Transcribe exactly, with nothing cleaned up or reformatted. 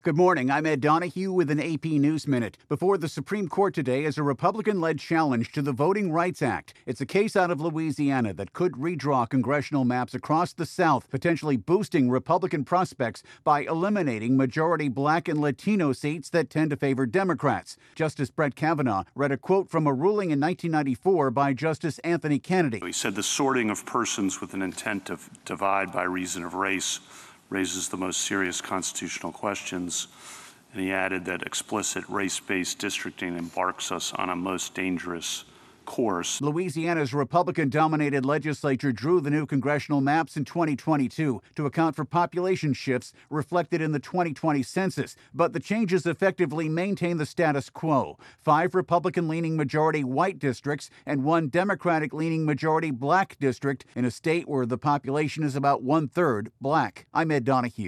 Good morning. I'm Ed Donahue with an A P News Minute. Before the Supreme Court today is a Republican-led challenge to the Voting Rights Act. It's a case out of Louisiana that could redraw congressional maps across the South, potentially boosting Republican prospects by eliminating majority Black and Latino seats that tend to favor Democrats. Justice Brett Kavanaugh read a quote from a ruling in nineteen ninety-four by Justice Anthony Kennedy. He said the sorting of persons with an intent to divide by reason of race raises the most serious constitutional questions, and he added that explicit race-based districting embarks us on a most dangerous course. Louisiana's Republican-dominated legislature drew the new congressional maps in twenty twenty-two to account for population shifts reflected in the twenty twenty census, but the changes effectively maintain the status quo. Five Republican-leaning majority white districts and one Democratic-leaning majority Black district in a state where the population is about one-third Black. I'm Ed Donahue.